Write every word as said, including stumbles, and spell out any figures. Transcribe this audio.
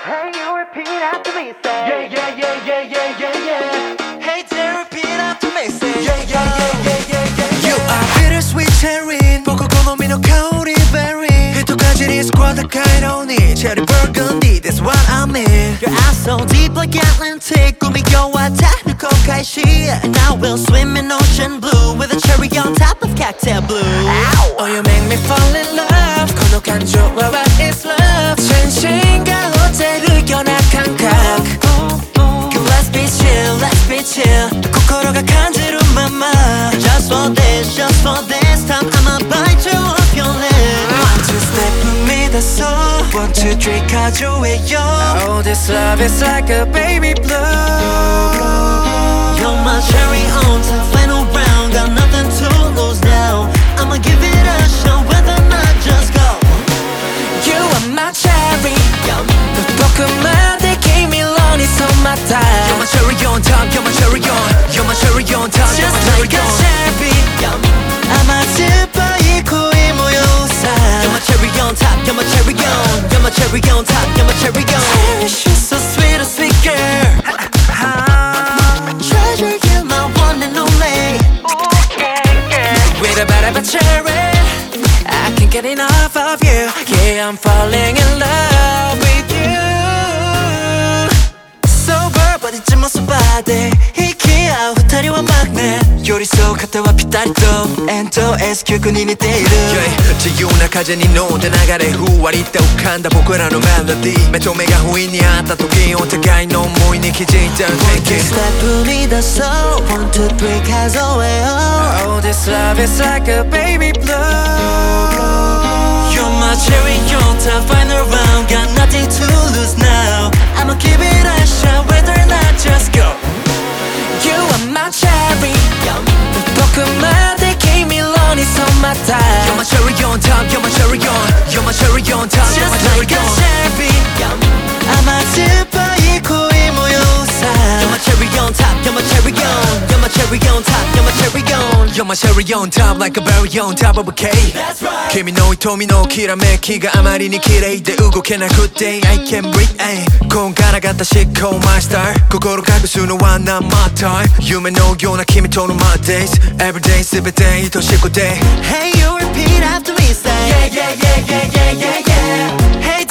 Hey, you repeat after me, say Yeah, yeah, yeah, yeah, yeah, yeah, yeah. Hey, dear, repeat after me, say yeah, yeah, yeah, yeah, yeah, yeah. You are bittersweet cherry, 보고 고노미 no kaori berry. 해토까지 squad the kind only cherry burgundy, that's what I mean. Your eyes so deep like Atlantic, 꿈이 껴왔다 늘 가시. And I will swim in ocean blue with a cherry on top of cocktail blue. Ow. Oh, you make me fall in love. 고독한 조화, what is love? 전신과 호텔을 연약한 각. Let's be chill, let's be chill. 코코로가 간지러운 맘마. Just for this, just for this time I'ma bite you off your lip. One, two, step with me, that's all. One, two, three, 가져와요. Oh, this love is like a baby blue. You're my cherry on top, final round. Got nothing to lose now. I'ma give it a shot, whether or not just go. You are my cherry. Yum. 너 조금만 내 기밀런이 손맛다. You're my cherry on top, you're my cherry on. You're my cherry on top, you're my cherry on. Just like a cherry. Yum. 아마 즙어이 코에 모여 웃어. You're my cherry on top, you're my cherry on. You're my cherry on top, you're my cherry on. Cherish you so sweet, a sweet girl. Treasure, you're my one and only. With a bit of a cherry, I can't get enough of you. Yeah, I'm falling in love with you. Sober, but 잊지 마소 바데. 희귀한 후타리와 막내. 요리소 카타와 피타리또. And to ask you, 君に似ている。自由な風に乗って流れふわりと浮かんだ僕らのメロディー。目と目が不意にあった時お互いの思いに気づいた。One, two, step 踏み出そう。One, two, three, 数えよう。Oh, this love is like a baby blue. You're my cherry on top, final round. Got nothing to lose now. I'ma give it a shot, whether or not just go. You are my cherry. 너 조금만 내 기밀런이 손맛다. You're my cherry on top, you're my cherry on. You're my cherry on top, you're my cherry on. Just like a cherry. 아마 즙어이 코에 모여 웃어. You're my cherry on top, you're my cherry on. You're my cherry on top, you're my cherry on. You're my cherry on top like a berry on top of a cake. That's right. 君の瞳のきらめきがあまりに綺麗で動けなくて I can't breathe. こんがらがった思考 my star 心隠すのはnot my time 夢のような君との my days Everyday すべて愛しくて Hey, you repeat after me, say Yeah, yeah, yeah, yeah, yeah, yeah, yeah. Hey,